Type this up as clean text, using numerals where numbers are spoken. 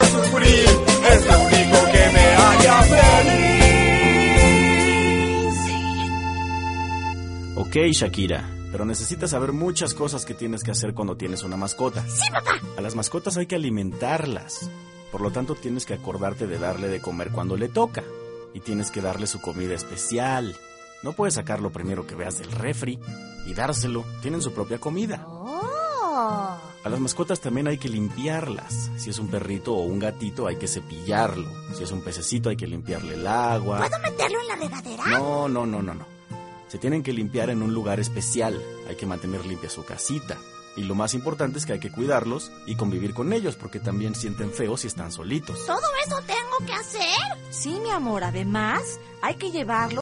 sufrir, es lo único que me haría feliz. Ok, Shakira, pero necesitas saber muchas cosas que tienes que hacer cuando tienes una mascota. ¡Sí, papá! A las mascotas hay que alimentarlas. Por lo tanto, tienes que acordarte de darle de comer cuando le toca. Y tienes que darle su comida especial. No puedes sacar lo primero que veas del refri y dárselo. Tienen su propia comida. ¡Oh! A las mascotas también hay que limpiarlas. Si es un perrito o un gatito, hay que cepillarlo. Si es un pececito, hay que limpiarle el agua. ¿Puedo meterlo en la regadera? No. Se tienen que limpiar en un lugar especial. Hay que mantener limpia su casita. Y lo más importante es que hay que cuidarlos y convivir con ellos, porque también sienten feo si están solitos. ¿Todo eso tengo que hacer? Sí, mi amor, además hay que llevarlo